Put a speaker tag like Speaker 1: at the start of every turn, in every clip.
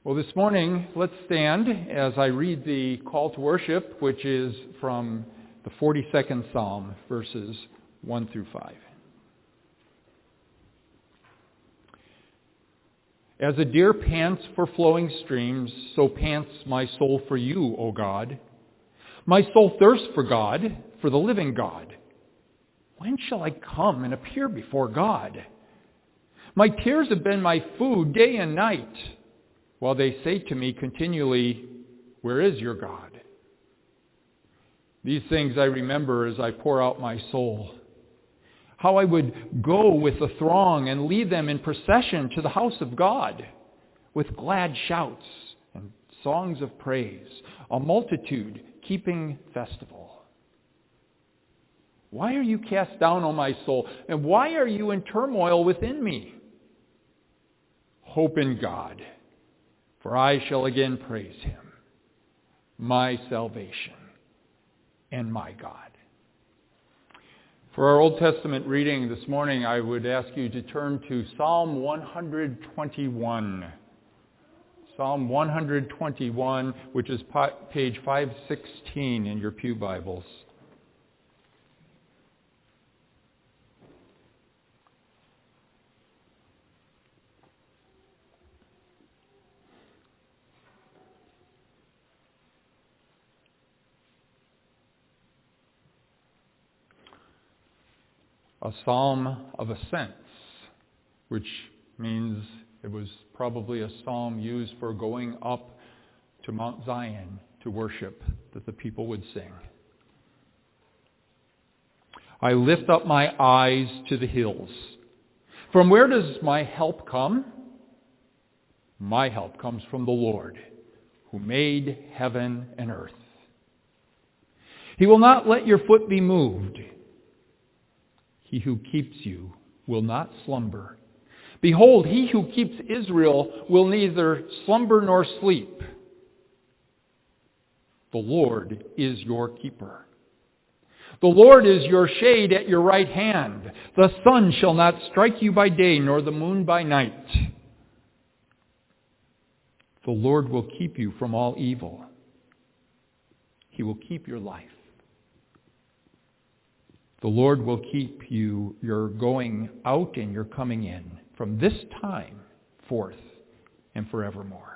Speaker 1: Well, this morning, let's stand as I read the call to worship, which is from the 42nd Psalm, verses 1 through 5. As a deer pants for flowing streams, so pants my soul for you, O God. My soul thirsts for God, for the living God. When shall I come and appear before God? My tears have been my food day and night, while they say to me continually, where is your God? These things I remember as I pour out my soul. How I would go with the throng and lead them in procession to the house of God with glad shouts and songs of praise, a multitude keeping festival. Why are you cast down, O my soul? And why are you in turmoil within me? Hope in God, for I shall again praise him, my salvation and my God. For our Old Testament reading this morning, I would ask you to turn to Psalm 121. Psalm 121, which is page 516 in your pew Bibles. A psalm of ascents, which means it was probably a psalm used for going up to Mount Zion to worship, that the people would sing. I lift up my eyes to the hills. From where does my help come? My help comes from the Lord, who made heaven and earth. He will not let your foot be moved. He who keeps you will not slumber. Behold, he who keeps Israel will neither slumber nor sleep. The Lord is your keeper. The Lord is your shade at your right hand. The sun shall not strike you by day, nor the moon by night. The Lord will keep you from all evil. He will keep your life. The Lord will keep you, your going out and your coming in, from this time forth and forevermore.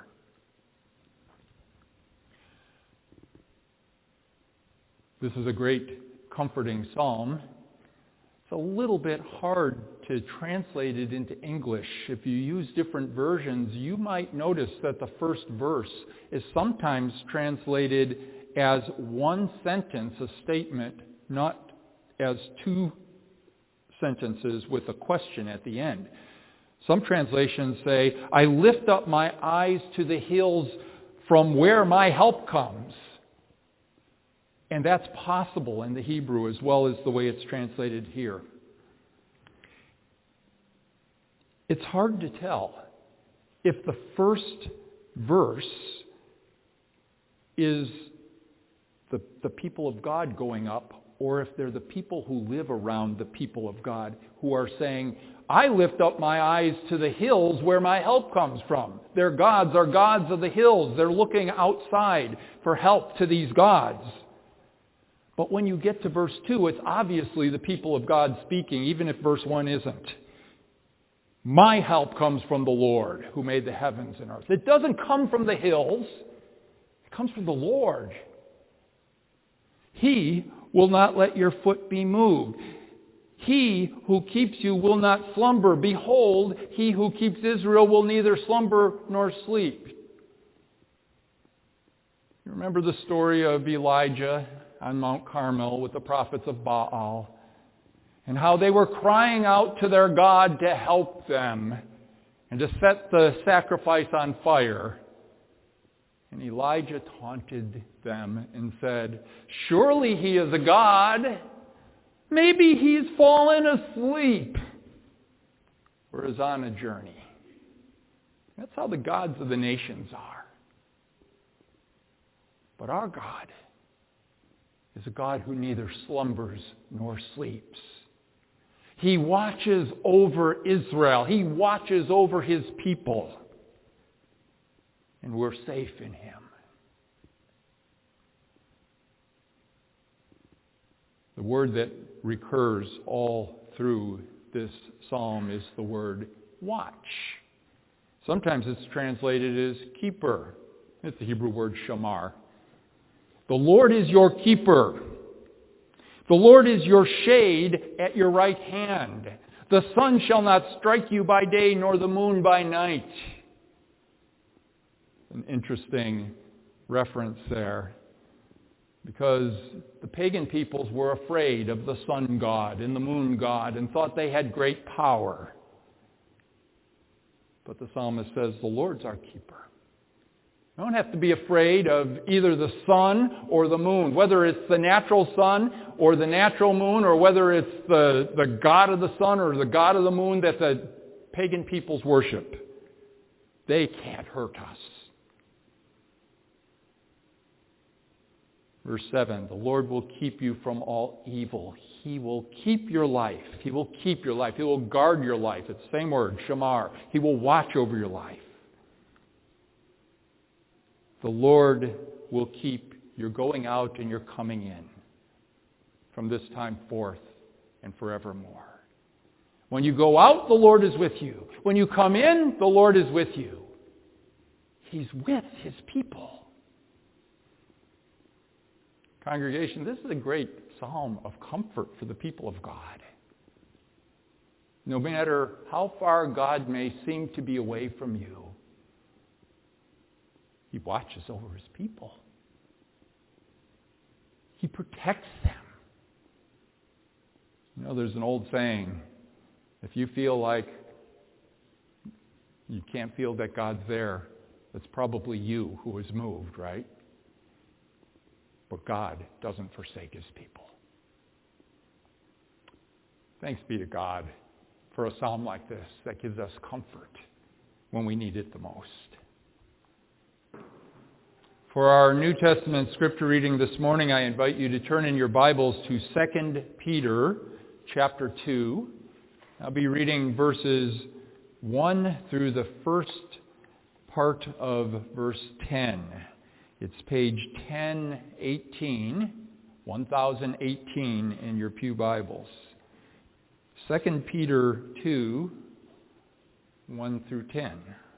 Speaker 1: This is a great comforting psalm. It's a little bit hard to translate it into English. If you use different versions, you might notice that the first verse is sometimes translated as one sentence, a statement, not as two sentences with a question at the end. Some translations say, I lift up my eyes to the hills from where my help comes. And that's possible in the Hebrew as well as the way it's translated here. It's hard to tell if the first verse is the people of God going up, or if they're the people who live around the people of God who are saying, I lift up my eyes to the hills where my help comes from. Their gods are gods of the hills. They're looking outside for help to these gods. But when you get to verse 2, it's obviously the people of God speaking, even if verse 1 isn't. My help comes from the Lord who made the heavens and earth. It doesn't come from the hills. It comes from the Lord. He will not let your foot be moved. He who keeps you will not slumber. Behold, he who keeps Israel will neither slumber nor sleep. You remember the story of Elijah on Mount Carmel with the prophets of Baal, and how they were crying out to their God to help them and to set the sacrifice on fire. And Elijah taunted them and said, surely he is a god. Maybe he's fallen asleep or is on a journey. That's how the gods of the nations are. But our God is a God who neither slumbers nor sleeps. He watches over Israel. He watches over his people. and we're safe in Him. The word that recurs all through this psalm is the word watch. Sometimes it's translated as keeper. It's the Hebrew word shamar. The Lord is your keeper. The Lord is your shade at your right hand. The sun shall not strike you by day, nor the moon by night. An interesting reference there, because the pagan peoples were afraid of the sun god and the moon god and thought they had great power. But the psalmist says, the Lord's our keeper. You don't have to be afraid of either the sun or the moon, whether it's the natural sun or the natural moon, or whether it's the god of the sun or the god of the moon that the pagan peoples worship. They can't hurt us. Verse 7, the Lord will keep you from all evil. He will keep your life. He will keep your life. He will guard your life. It's the same word, shamar. He will watch over your life. The Lord will keep your going out and your coming in from this time forth and forevermore. When you go out, the Lord is with you. When you come in, the Lord is with you. He's with His people. Congregation, this is a great psalm of comfort for the people of God. No matter how far God may seem to be away from you, He watches over His people. He protects them. You know, there's an old saying, if you feel like you can't feel that God's there, it's probably you who has moved, right? But God doesn't forsake His people. Thanks be to God for a psalm like this that gives us comfort when we need it the most. For our New Testament scripture reading this morning, I invite you to turn in your Bibles to 2 Peter chapter 2. I'll be reading verses 1 through the first part of verse 10. It's page 1018, 1018 in your pew Bibles. 2 Peter 2, 1 through 10.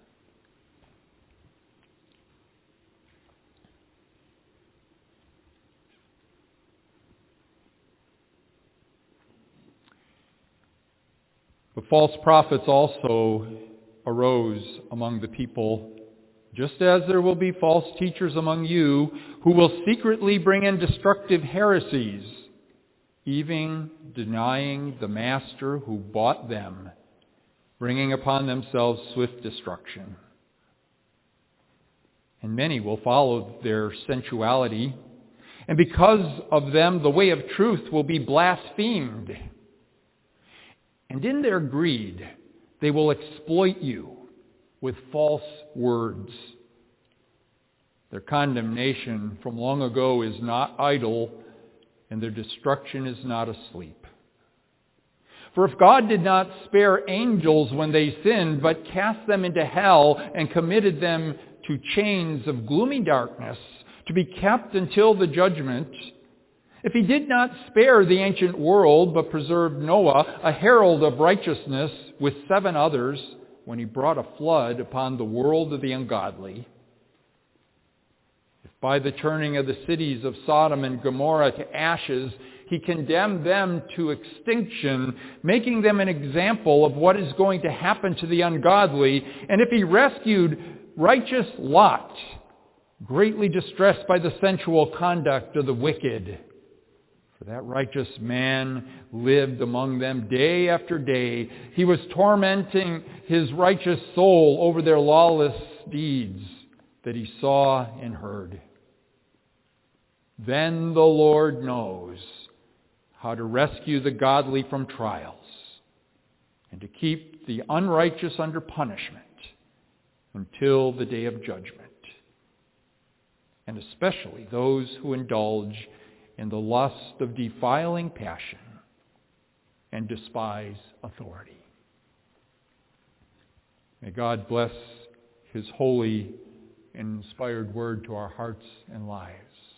Speaker 1: But false prophets also arose among the people, just as there will be false teachers among you who will secretly bring in destructive heresies, even denying the master who bought them, bringing upon themselves swift destruction. And many will follow their sensuality, and because of them the way of truth will be blasphemed. And in their greed they will exploit you with false words. Their condemnation from long ago is not idle, and their destruction is not asleep. For if God did not spare angels when they sinned, but cast them into hell and committed them to chains of gloomy darkness, to be kept until the judgment, if He did not spare the ancient world, but preserved Noah, a herald of righteousness, with 7 others, when He brought a flood upon the world of the ungodly, if by the turning of the cities of Sodom and Gomorrah to ashes, He condemned them to extinction, making them an example of what is going to happen to the ungodly, and if He rescued righteous Lot, greatly distressed by the sensual conduct of the wicked, for that righteous man lived among them day after day. He was tormenting his righteous soul over their lawless deeds that he saw and heard. Then the Lord knows how to rescue the godly from trials and to keep the unrighteous under punishment until the day of judgment, and especially those who indulge in the lust of defiling passion and despise authority. May God bless His holy inspired word to our hearts and lives.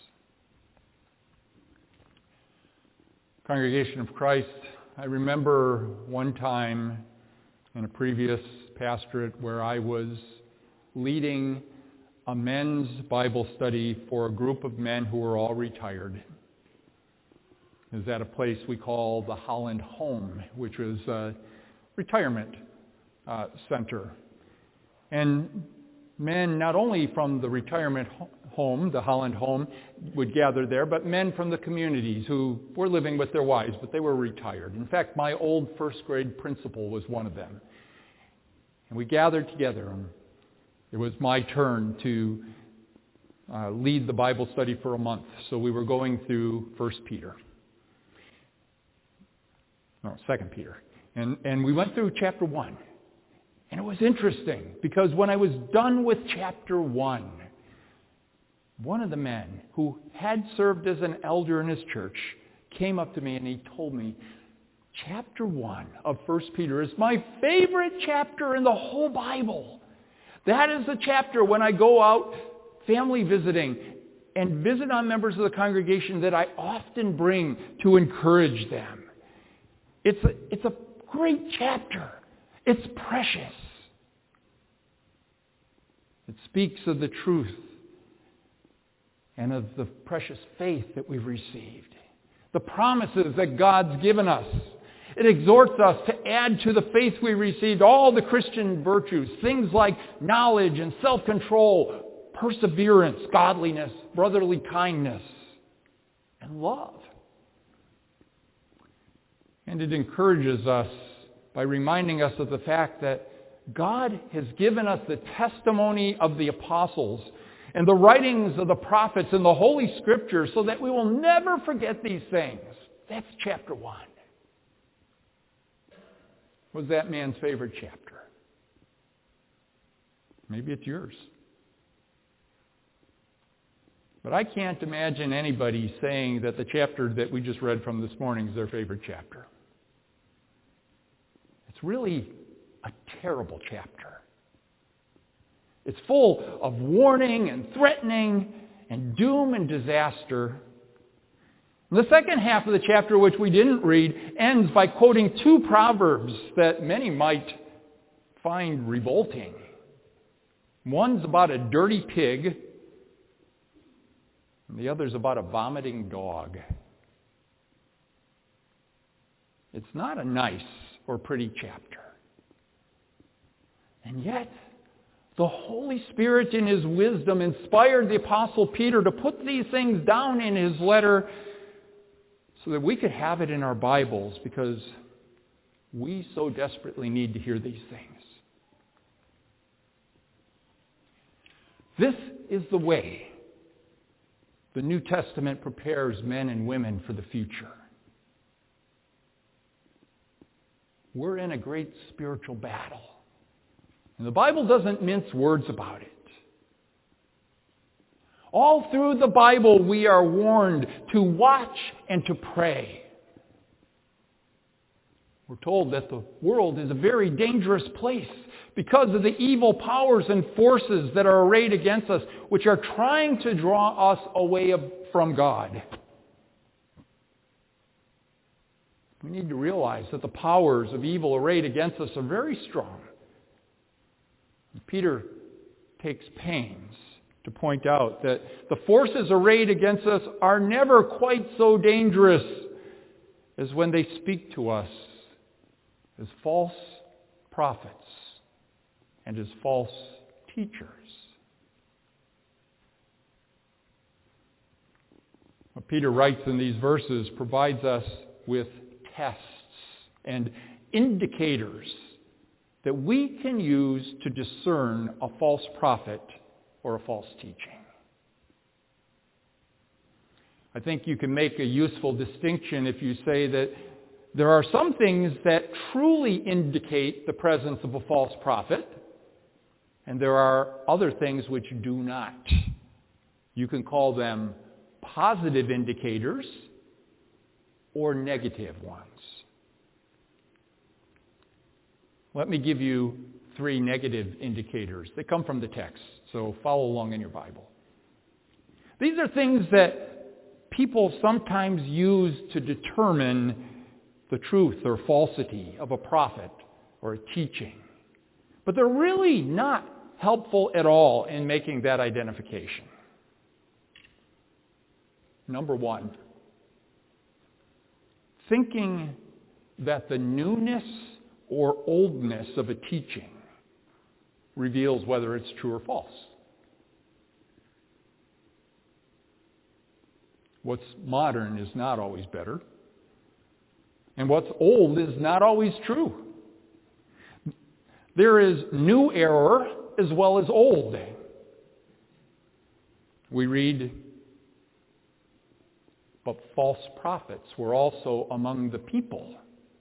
Speaker 1: Congregation of Christ, I remember one time in a previous pastorate where I was leading a men's Bible study for a group of men who were all retired. It was at a place we call the Holland Home, which was a retirement center. And men not only from the retirement home, the Holland Home, would gather there, but men from the communities who were living with their wives, but they were retired. In fact, my old first grade principal was one of them. And we gathered together, and it was my turn to lead the Bible study for a month. So we were going through 2 Peter. And we went through chapter 1. And it was interesting, because when I was done with chapter 1, one of the men who had served as an elder in his church came up to me and he told me, chapter 1 of 1 Peter is my favorite chapter in the whole Bible. That is the chapter when I go out family visiting and visit on members of the congregation that I often bring to encourage them. It's a great chapter. It's precious. It speaks of the truth and of the precious faith that we've received. The promises that God's given us. It exhorts us to add to the faith we received all the Christian virtues, things like knowledge and self-control, perseverance, godliness, brotherly kindness, and love. And it encourages us by reminding us of the fact that God has given us the testimony of the apostles and the writings of the prophets and the Holy Scriptures so that we will never forget these things. That's chapter 1. Was that man's favorite chapter? Maybe it's yours. But I can't imagine anybody saying that the chapter that we just read from this morning is their favorite chapter. It's really a terrible chapter. It's full of warning and threatening and doom and disaster. And the second half of the chapter, which we didn't read, ends by quoting 2 proverbs that many might find revolting. One's about a dirty pig, and the other's about a vomiting dog. It's not a nice or pretty chapter. And yet, the Holy Spirit in His wisdom inspired the Apostle Peter to put these things down in his letter so that we could have it in our Bibles, because we so desperately need to hear these things. This is the way the New Testament prepares men and women for the future. We're in a great spiritual battle. And the Bible doesn't mince words about it. All through the Bible, we are warned to watch and to pray. We're told that the world is a very dangerous place because of the evil powers and forces that are arrayed against us, which are trying to draw us away from God. We need to realize that the powers of evil arrayed against us are very strong. Peter takes pains to point out that the forces arrayed against us are never quite so dangerous as when they speak to us as false prophets and as false teachers. What Peter writes in these verses provides us with tests and indicators that we can use to discern a false prophet or a false teaching. I think you can make a useful distinction if you say that there are some things that truly indicate the presence of a false prophet, and there are other things which do not. You can call them positive indicators or negative ones. Let me give you 3 negative indicators. They come from the texts. So follow along in your Bible. These are things that people sometimes use to determine the truth or falsity of a prophet or a teaching. But they're really not helpful at all in making that identification. Number one, thinking that the newness or oldness of a teaching reveals whether it's true or false. What's modern is not always better, and what's old is not always true. There is new error as well as old. We read, but false prophets were also among the people.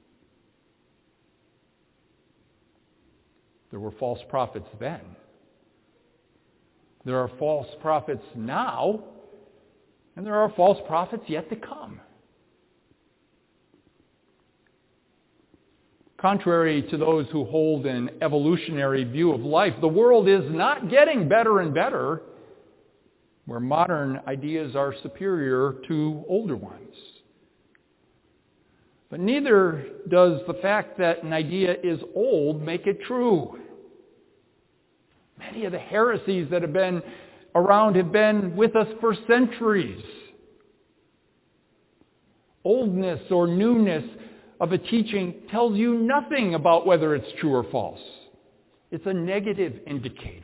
Speaker 1: There were false prophets then. There are false prophets now, and there are false prophets yet to come. Contrary to those who hold an evolutionary view of life, the world is not getting better and better, where modern ideas are superior to older ones. But neither does the fact that an idea is old make it true. Many of the heresies that have been around have been with us for centuries. Oldness or newness of a teaching tells you nothing about whether it's true or false. It's a negative indicator.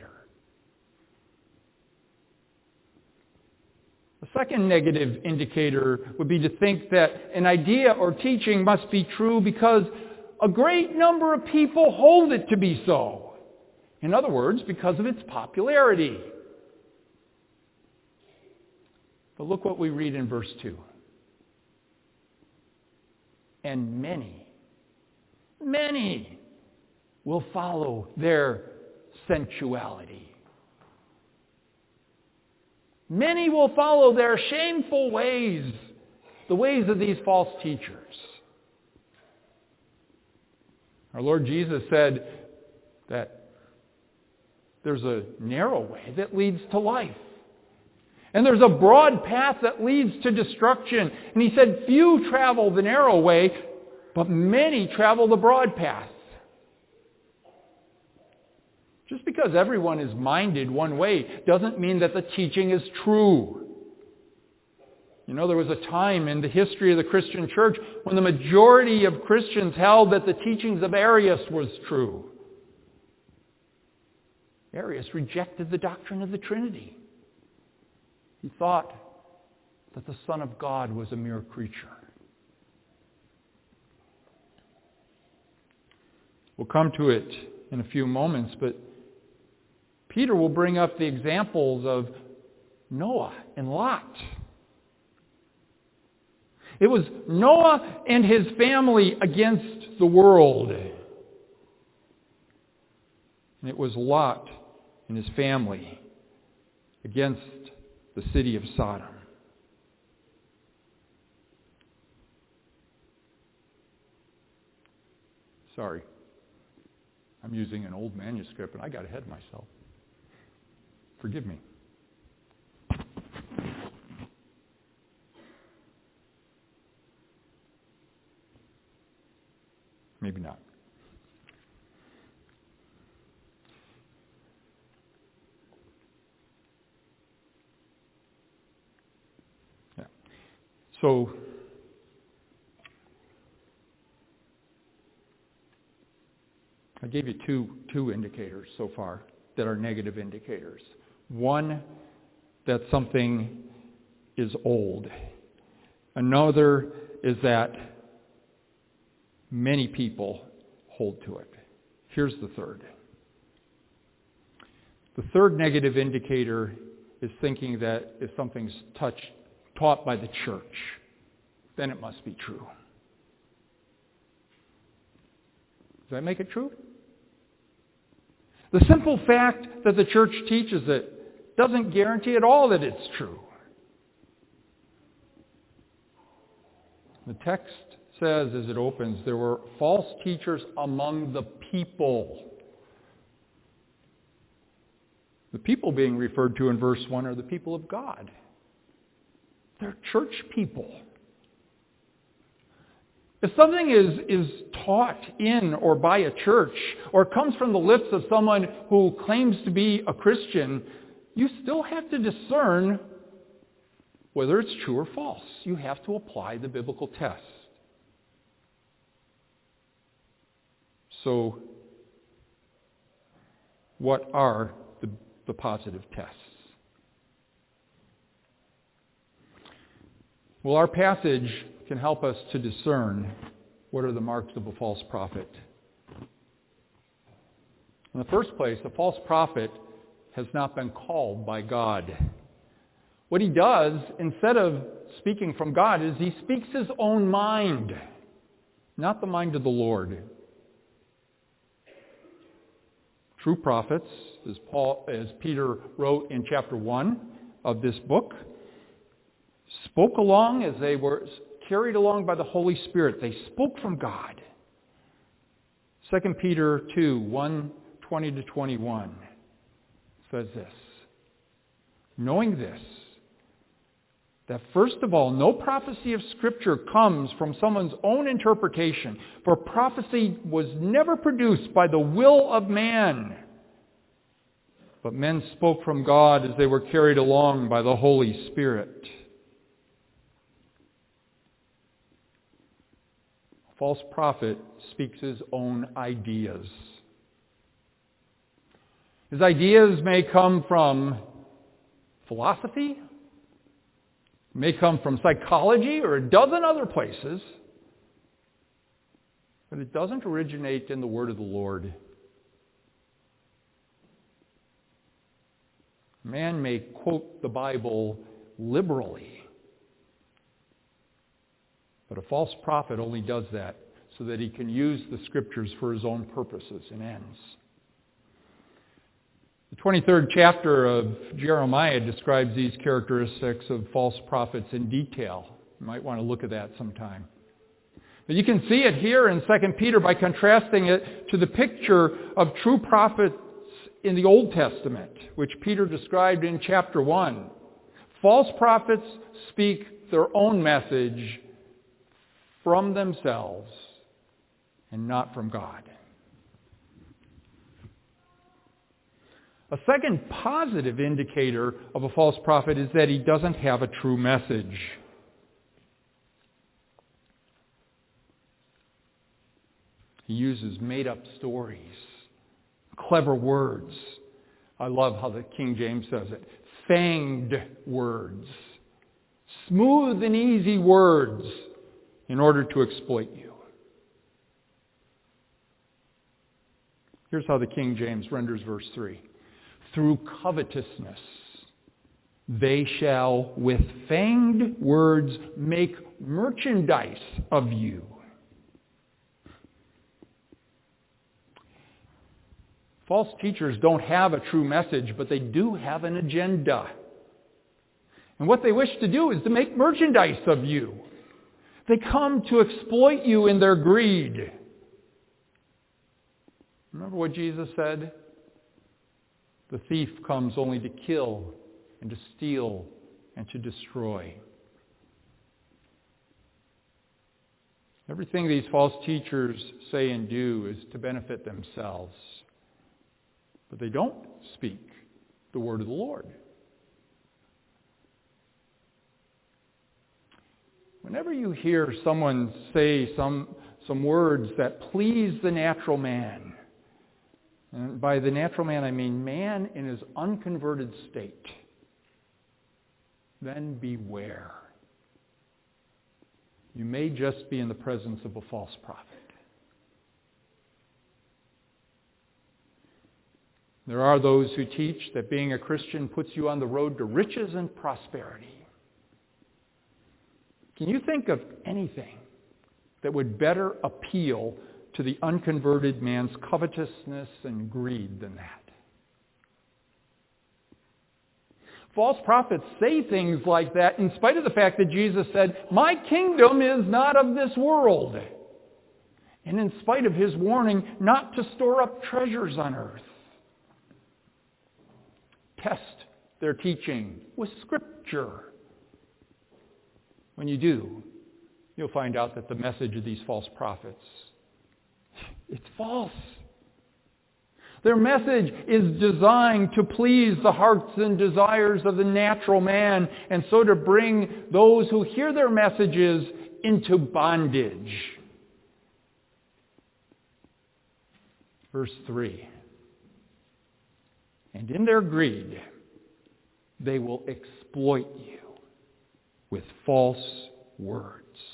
Speaker 1: The second negative indicator would be to think that an idea or teaching must be true because a great number of people hold it to be so. In other words, because of its popularity. But look what we read in verse 2. And many will follow their sensuality. Many will follow their shameful ways, the ways of these false teachers. Our Lord Jesus said that there's a narrow way that leads to life. And there's a broad path that leads to destruction. And he said, few travel the narrow way, but many travel the broad path. Just because everyone is minded one way doesn't mean that the teaching is true. You know, there was a time in the history of the Christian church when the majority of Christians held that the teachings of Arius was true. Arius rejected the doctrine of the Trinity. He thought that the Son of God was a mere creature. We'll come to it in a few moments, but Peter will bring up the examples of Noah and Lot. It was Noah and his family against the world. And it was Lot and his family against the city of Sodom. Sorry, I'm using an old manuscript and I got ahead of myself. Forgive me. Maybe not. Yeah. So, I gave you two indicators so far that are negative indicators. One, that something is old. Another is that many people hold to it. Here's the third. The third negative indicator is thinking that if something's taught by the church, then it must be true. Does that make it true? The simple fact that the church teaches it doesn't guarantee at all that it's true. The text says, as it opens, there were false teachers among the people. The people being referred to in verse 1 are the people of God. They're church people. If something is taught in or by a church or comes from the lips of someone who claims to be a Christian, you still have to discern whether it's true or false. You have to apply the biblical test. So, what are the positive tests? Well, our passage can help us to discern what are the marks of a false prophet. In the first place, a false prophet has not been called by God. What he does, instead of speaking from God, is he speaks his own mind, not the mind of the Lord. True prophets, as Peter wrote in chapter 1 of this book, spoke along as they were carried along by the Holy Spirit. They spoke from God. 2 Peter 2, 1, 20 to 21 says this. Knowing this, that first of all, no prophecy of Scripture comes from someone's own interpretation, for prophecy was never produced by the will of man, but men spoke from God as they were carried along by the Holy Spirit. A false prophet speaks his own ideas. His ideas may come from philosophy, may come from psychology or a dozen other places, but it doesn't originate in the word of the Lord. Man may quote the Bible liberally, but a false prophet only does that so that he can use the Scriptures for his own purposes and ends. The 23rd chapter of Jeremiah describes these characteristics of false prophets in detail. You might want to look at that sometime. But you can see it here in 2 Peter by contrasting it to the picture of true prophets in the Old Testament, which Peter described in chapter 1. False prophets speak their own message from themselves and not from God. A second positive indicator of a false prophet is that he doesn't have a true message. He uses made-up stories, clever words. I love how the King James says it. Fanged words. Smooth and easy words in order to exploit you. Here's how the King James renders verse 3. Through covetousness, they shall with fanged words make merchandise of you. False teachers don't have a true message, but they do have an agenda. And what they wish to do is to make merchandise of you. They come to exploit you in their greed. Remember what Jesus said? The thief comes only to kill and to steal and to destroy. Everything these false teachers say and do is to benefit themselves. But they don't speak the word of the Lord. Whenever you hear someone say some words that please the natural man, and by the natural man I mean man in his unconverted state, then beware. You may just be in the presence of a false prophet. There are those who teach that being a Christian puts you on the road to riches and prosperity. Can you think of anything that would better appeal to the unconverted man's covetousness and greed than that? False prophets say things like that in spite of the fact that Jesus said, "My kingdom is not of this world." And in spite of his warning not to store up treasures on earth. Test their teaching with Scripture. When you do, you'll find out that the message of these false prophets, it's false. Their message is designed to please the hearts and desires of the natural man, and so to bring those who hear their messages into bondage. Verse 3. And in their greed, they will exploit you with false words.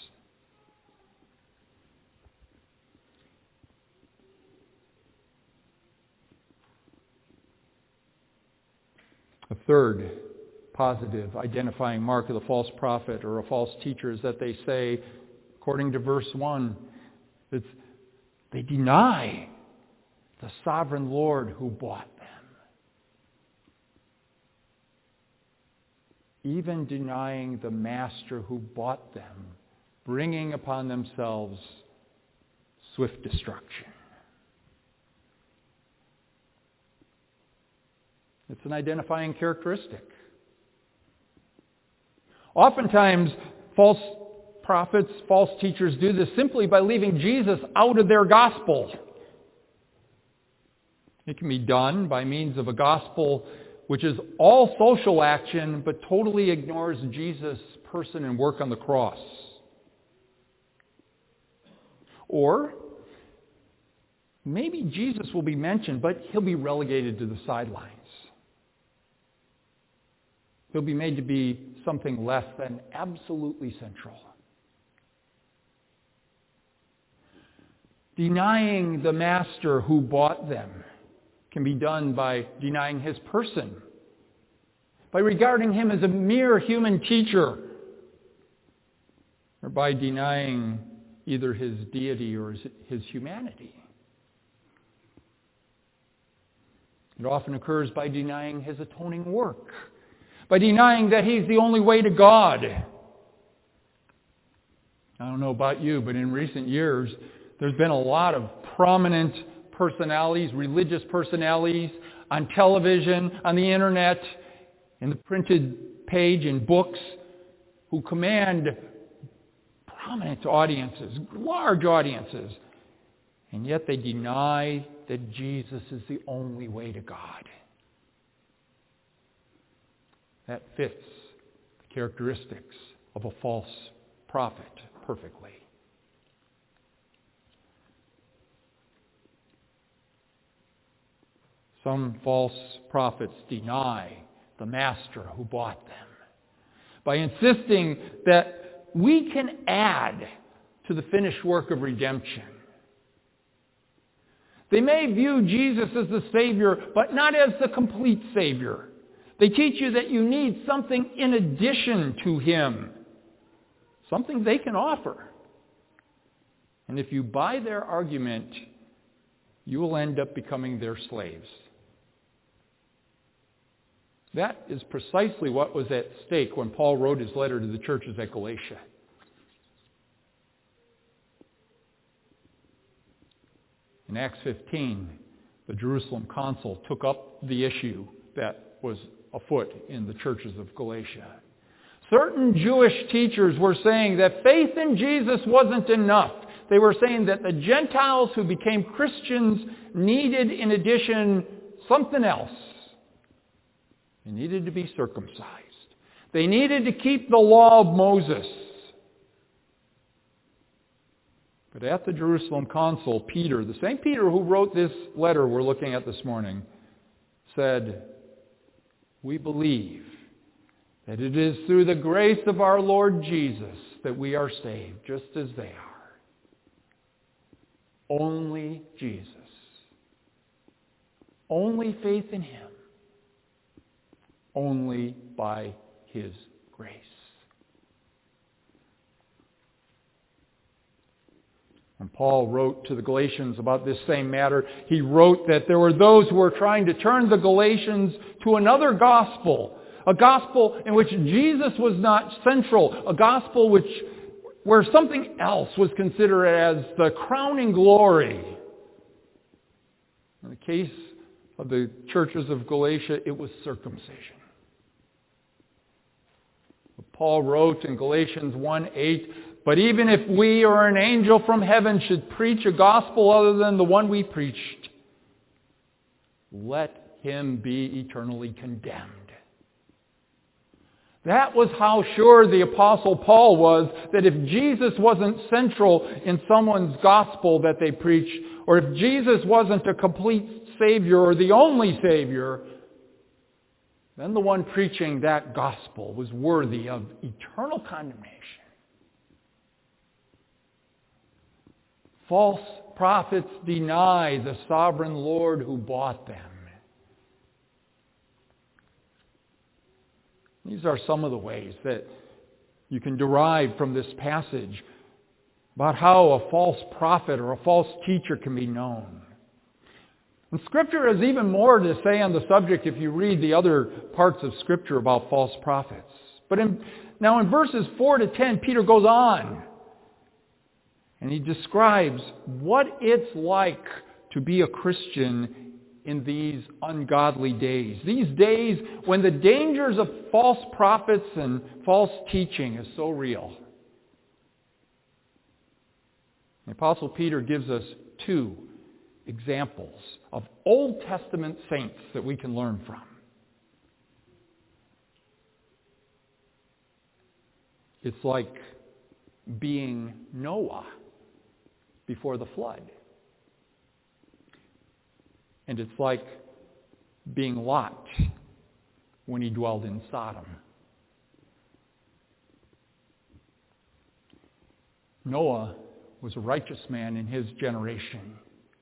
Speaker 1: A third positive identifying mark of the false prophet or a false teacher is that they say, according to verse 1, that they deny the sovereign Lord who bought them. Even denying the master who bought them, bringing upon themselves swift destruction. It's an identifying characteristic. Oftentimes, false prophets, false teachers do this simply by leaving Jesus out of their gospel. It can be done by means of a gospel which is all social action but totally ignores Jesus' person and work on the cross. Or maybe Jesus will be mentioned, but he'll be relegated to the sidelines. He'll be made to be something less than absolutely central. Denying the master who bought them can be done by denying his person, by regarding him as a mere human teacher, or by denying either his deity or his humanity. It often occurs by denying his atoning work, by denying that he's the only way to God. I don't know about you, but in recent years, there's been a lot of prominent personalities, religious personalities, on television, on the internet, in the printed page, in books, who command prominent audiences, large audiences, and yet they deny that Jesus is the only way to God. That fits the characteristics of a false prophet perfectly. Some false prophets deny the master who bought them by insisting that we can add to the finished work of redemption. They may view Jesus as the Savior, but not as the complete Savior. They teach you that you need something in addition to Him, something they can offer. And if you buy their argument, you will end up becoming their slaves. That is precisely what was at stake when Paul wrote his letter to the churches at Galatia. In Acts 15, the Jerusalem council took up the issue that was afoot in the churches of Galatia. Certain Jewish teachers were saying that faith in Jesus wasn't enough. They were saying that the Gentiles who became Christians needed, in addition, something else. They needed to be circumcised. They needed to keep the law of Moses. But at the Jerusalem council, Peter, the same Peter who wrote this letter we're looking at this morning, said, "We believe that it is through the grace of our Lord Jesus that we are saved, just as they are. Only Jesus. Only faith in Him. Only by His grace." When Paul wrote to the Galatians about this same matter, he wrote that there were those who were trying to turn the Galatians to another gospel, a gospel in which Jesus was not central, a gospel where something else was considered as the crowning glory. In the case of the churches of Galatia, it was circumcision. Paul wrote in Galatians 1:8, "But even if we or an angel from heaven should preach a gospel other than the one we preached, let him be eternally condemned." That was how sure the Apostle Paul was that if Jesus wasn't central in someone's gospel that they preached, or if Jesus wasn't a complete Savior or the only Savior, then the one preaching that gospel was worthy of eternal condemnation. False prophets deny the sovereign Lord who bought them. These are some of the ways that you can derive from this passage about how a false prophet or a false teacher can be known. And Scripture has even more to say on the subject if you read the other parts of Scripture about false prophets. But now in verses 4 to 10, Peter goes on. And he describes what it's like to be a Christian in these ungodly days. These days when the dangers of false prophets and false teaching is so real. The Apostle Peter gives us two examples of Old Testament saints that we can learn from. It's like being Noah before the flood. And it's like being Lot when he dwelled in Sodom. Noah was a righteous man in his generation.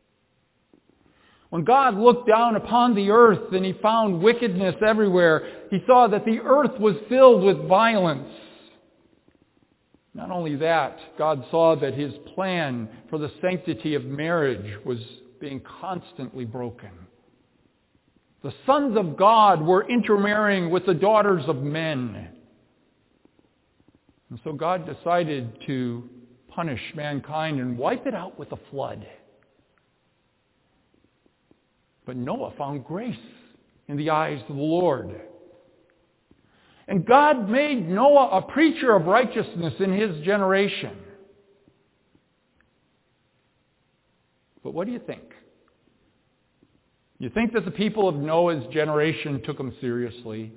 Speaker 1: When God looked down upon the earth and he found wickedness everywhere, he saw that the earth was filled with violence. Not only that, God saw that his plan for the sanctity of marriage was being constantly broken. The sons of God were intermarrying with the daughters of men. And so God decided to punish mankind and wipe it out with a flood. But Noah found grace in the eyes of the Lord. And God made Noah a preacher of righteousness in his generation. But what do you think? You think that the people of Noah's generation took him seriously?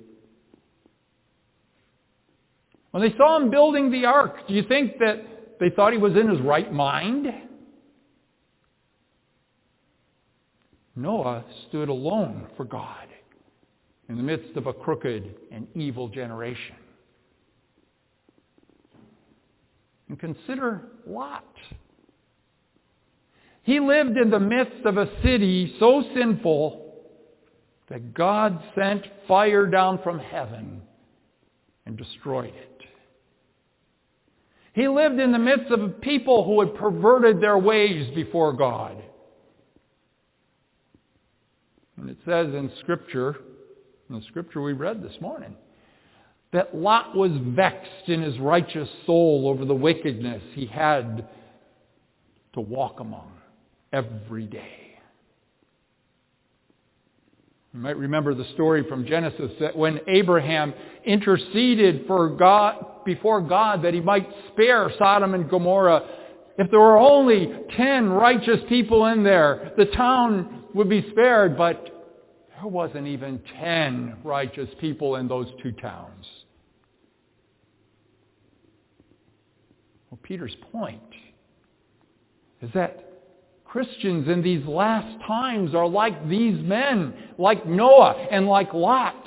Speaker 1: When they saw him building the ark, do you think that they thought he was in his right mind? Noah stood alone for God in the midst of a crooked and evil generation. And consider Lot. He lived in the midst of a city so sinful that God sent fire down from heaven and destroyed it. He lived in the midst of people who had perverted their ways before God. And it says in the scripture we read this morning, that Lot was vexed in his righteous soul over the wickedness he had to walk among every day. You might remember the story from Genesis that when Abraham interceded for God, before God, that he might spare Sodom and Gomorrah. If there were only 10 righteous people in there, the town would be spared, but there wasn't even 10 righteous people in those two towns. Well, Peter's point is that Christians in these last times are like these men, like Noah and like Lot.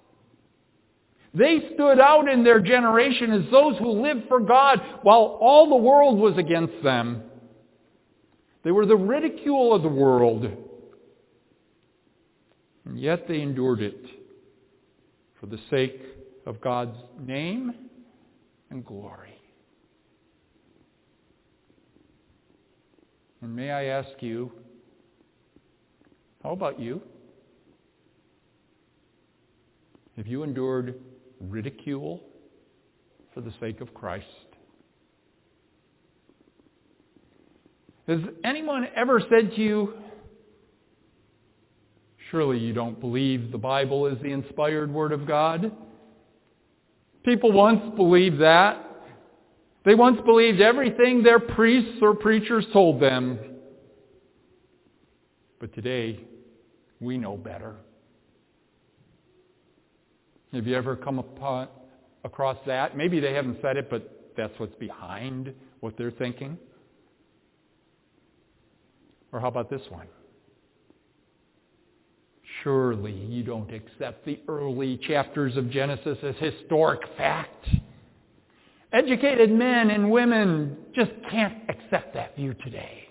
Speaker 1: They stood out in their generation as those who lived for God while all the world was against them. They were the ridicule of the world. And yet they endured it for the sake of God's name and glory. And may I ask you, how about you? Have you endured ridicule for the sake of Christ? Has anyone ever said to you, Surely you don't believe the Bible is the inspired Word of God? People once believed that. They once believed everything their priests or preachers told them. But today, we know better. Have you ever come across that? Maybe they haven't said it, but that's what's behind what they're thinking. Or how about this one? Surely you don't accept the early chapters of Genesis as historic fact. Educated men and women just can't accept that view today.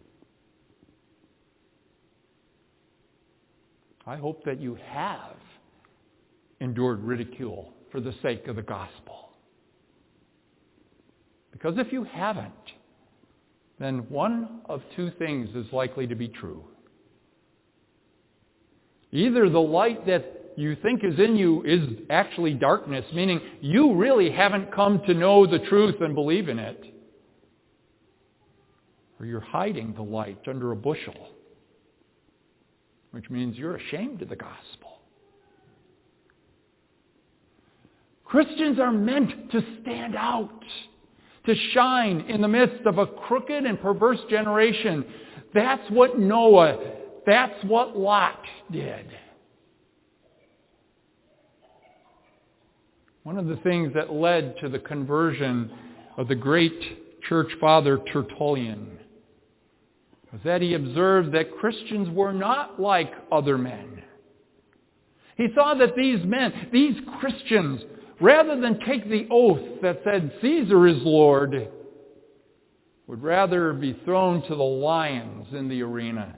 Speaker 1: I hope that you have endured ridicule for the sake of the gospel. Because if you haven't, then one of two things is likely to be true. Either the light that you think is in you is actually darkness, meaning you really haven't come to know the truth and believe in it, or you're hiding the light under a bushel, which means you're ashamed of the gospel. Christians are meant to stand out, to shine in the midst of a crooked and perverse generation. That's what Noah, that's what Lot did. One of the things that led to the conversion of the great church father Tertullian was that he observed that Christians were not like other men. He saw that these men, these Christians, rather than take the oath that said Caesar is Lord, would rather be thrown to the lions in the arena.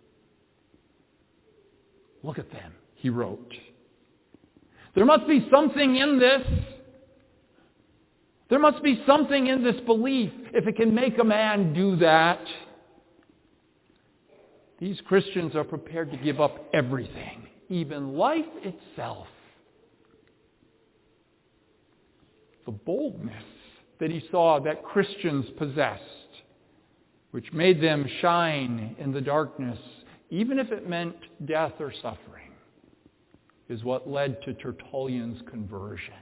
Speaker 1: Look at them, he wrote. There must be something in this. There must be something in this belief if it can make a man do that. These Christians are prepared to give up everything, even life itself. The boldness that he saw that Christians possessed, which made them shine in the darkness, even if it meant death or suffering, is what led to Tertullian's conversion.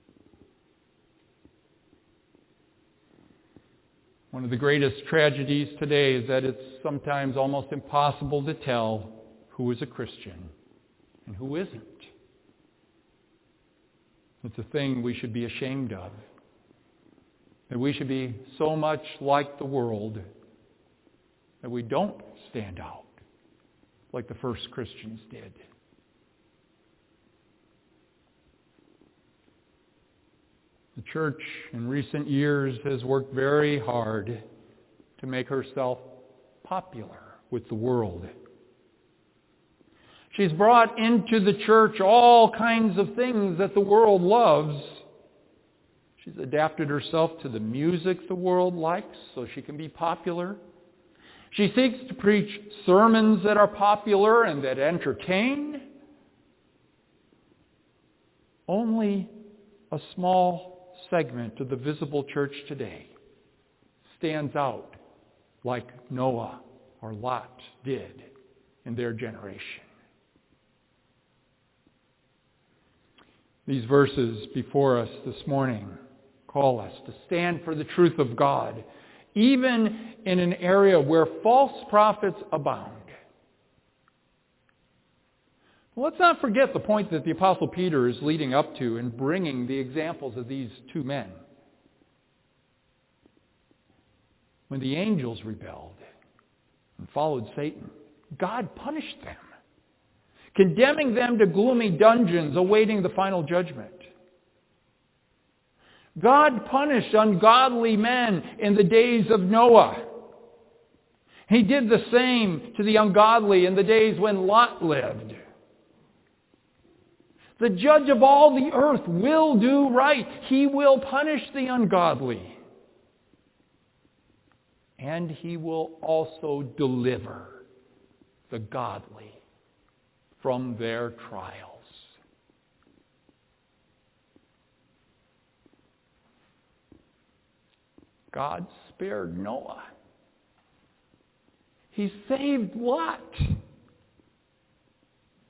Speaker 1: One of the greatest tragedies today is that it's sometimes almost impossible to tell who is a Christian and who isn't. It's a thing we should be ashamed of. That we should be so much like the world that we don't stand out like the first Christians did. The church in recent years has worked very hard to make herself popular with the world. She's brought into the church all kinds of things that the world loves. She's adapted herself to the music the world likes so she can be popular. She seeks to preach sermons that are popular and that entertain. Only a small segment of the visible church today stands out like Noah or Lot did in their generation. These verses before us this morning call us to stand for the truth of God, even in an area where false prophets abound. Let's not forget the point that the Apostle Peter is leading up to in bringing the examples of these two men. When the angels rebelled and followed Satan, God punished them, condemning them to gloomy dungeons awaiting the final judgment. God punished ungodly men in the days of Noah. He did the same to the ungodly in the days when Lot lived. The judge of all the earth will do right. He will punish the ungodly. And he will also deliver the godly from their trials. God spared Noah. He saved Lot.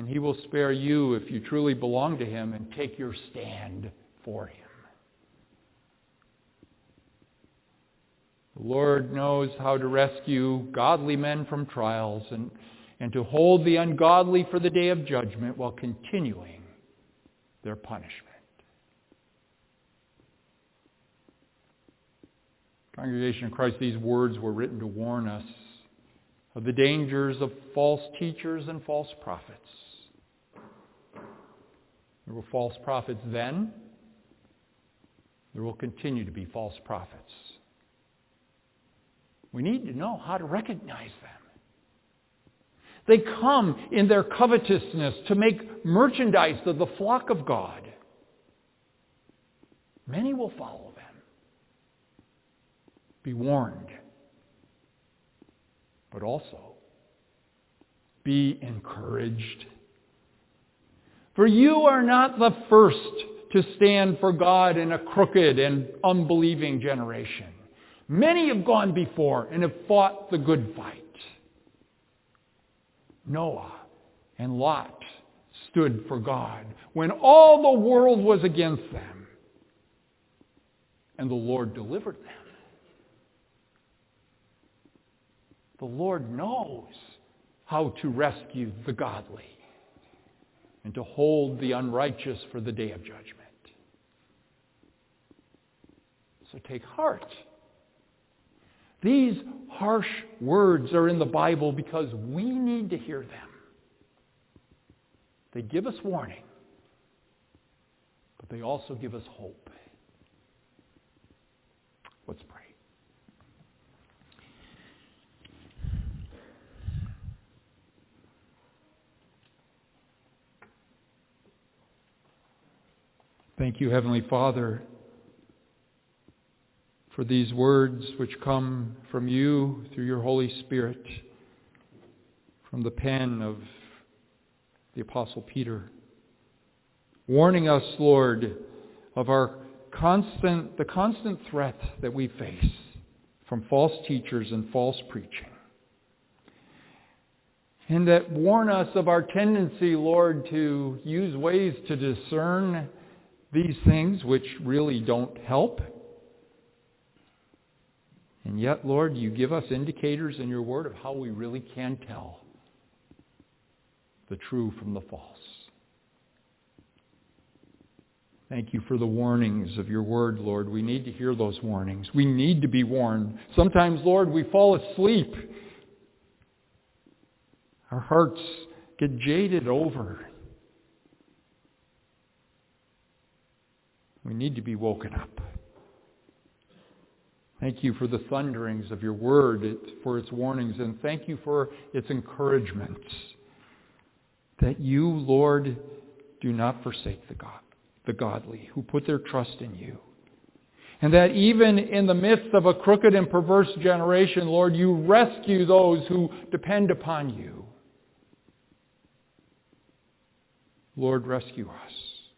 Speaker 1: And He will spare you if you truly belong to Him and take your stand for Him. The Lord knows how to rescue godly men from trials and to hold the ungodly for the day of judgment while continuing their punishment. Congregation of Christ, these words were written to warn us of the dangers of false teachers and false prophets. There were false prophets then. There will continue to be false prophets. We need to know how to recognize them. They come in their covetousness to make merchandise of the flock of God. Many will follow them. Be warned. But also, be encouraged. For you are not the first to stand for God in a crooked and unbelieving generation. Many have gone before and have fought the good fight. Noah and Lot stood for God when all the world was against them. And the Lord delivered them. The Lord knows how to rescue the godly and to hold the unrighteous for the day of judgment. So take heart. These harsh words are in the Bible because we need to hear them. They give us warning, but they also give us hope. Let's pray. Thank you, Heavenly Father, for these words which come from you through your Holy Spirit, from the pen of the Apostle Peter, warning us, Lord, of the constant threat that we face from false teachers and false preaching. And that warn us of our tendency, Lord, to use ways to discern these things which really don't help. And yet, Lord, you give us indicators in your word of how we really can tell the true from the false. Thank you for the warnings of your word, Lord. We need to hear those warnings. We need to be warned. Sometimes, Lord, we fall asleep. Our hearts get jaded over. We need to be woken up. Thank you for the thunderings of your word, for its warnings, and thank you for its encouragements. That you, Lord, do not forsake the godly who put their trust in you. And that even in the midst of a crooked and perverse generation, Lord, you rescue those who depend upon you. Lord, rescue us.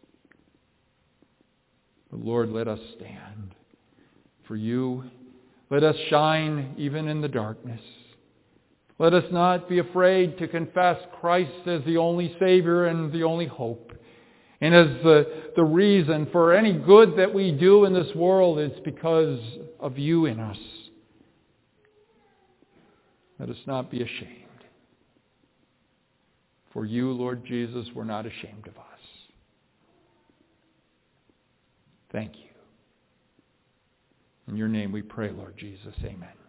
Speaker 1: But Lord, let us stand for you. Let us shine even in the darkness. Let us not be afraid to confess Christ as the only Savior and the only hope. And as the reason for any good that we do in this world is because of you in us. Let us not be ashamed. For you, Lord Jesus, were not ashamed of us. Thank you. In your name we pray, Lord Jesus. Amen.